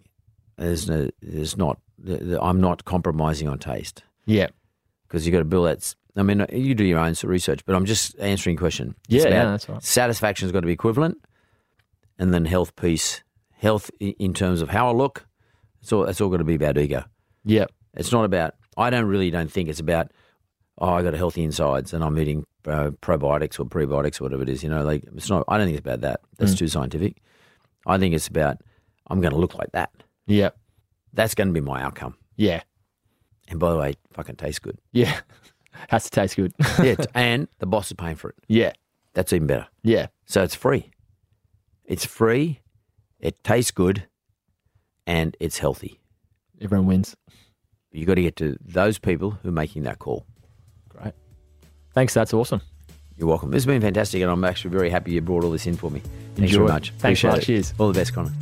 I'm not compromising on taste. Yeah. Because you got to build that. I mean, you do your own research, but I'm just answering a question. Yeah, that's right. Satisfaction's got to be equivalent, and then health in terms of how I look. It's all got to be about ego. Yeah. It's not about. I don't think it's about. Oh, I got a healthy insides, and I'm eating probiotics or prebiotics or whatever it is. You know, like it's not. I don't think it's about that. That's too scientific. I think it's about. I'm going to look like that. Yeah. That's going to be my outcome. Yeah. And by the way, it fucking tastes good. Yeah. Has to taste good. Yeah. And the boss is paying for it. Yeah. That's even better. Yeah. So it's free. It's free. It tastes good. And it's healthy. Everyone wins. You got to get to those people who are making that call. Great. Thanks. That's awesome. You're welcome. This has been fantastic, and I'm actually very happy you brought all this in for me. Thanks Enjoy. very much. Thanks a lot. Appreciate it. Cheers. All the best, Connor.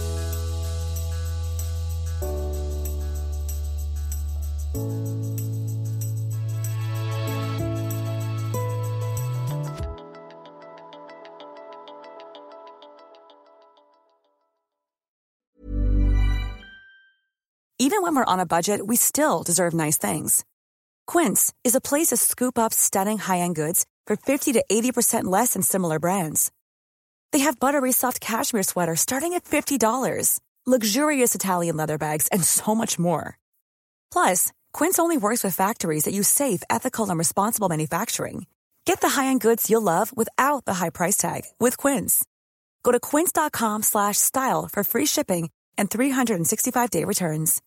Even when we're on a budget, we still deserve nice things. Quince is a place to scoop up stunning high-end goods for 50 to 80% less than similar brands. They have buttery soft cashmere sweaters starting at $50, luxurious Italian leather bags, and so much more. Plus, Quince only works with factories that use safe, ethical, and responsible manufacturing. Get the high-end goods you'll love without the high price tag with Quince. Go to quince.com/style for free shipping and 365-day returns.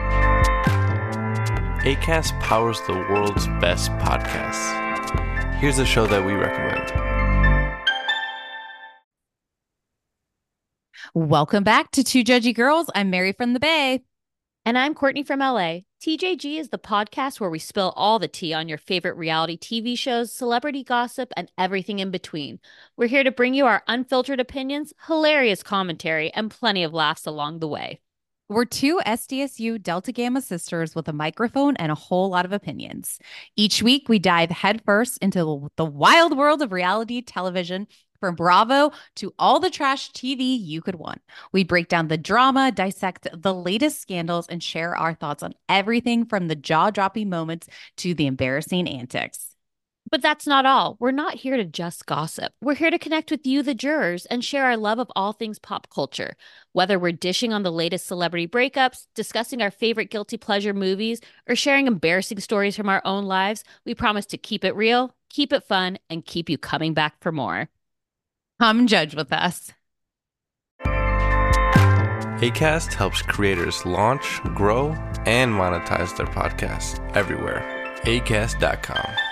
Acast powers the world's best podcasts. Here's a show that we recommend. Welcome back to Two Judgy Girls. I'm Mary from the Bay. And I'm Courtney from LA. TJG is the podcast where we spill all the tea on your favorite reality TV shows, celebrity gossip, and everything in between. We're here to bring you our unfiltered opinions, hilarious commentary, and plenty of laughs along the way. We're two SDSU Delta Gamma sisters with a microphone and a whole lot of opinions. Each week, we dive headfirst into the wild world of reality television, from Bravo to all the trash TV you could want. We break down the drama, dissect the latest scandals, and share our thoughts on everything from the jaw-dropping moments to the embarrassing antics. But that's not all. We're not here to just gossip. We're here to connect with you, the jurors, and share our love of all things pop culture. Whether we're dishing on the latest celebrity breakups, discussing our favorite guilty pleasure movies, or sharing embarrassing stories from our own lives, we promise to keep it real, keep it fun, and keep you coming back for more. Come judge with us. Acast helps creators launch, grow, and monetize their podcasts everywhere. Acast.com.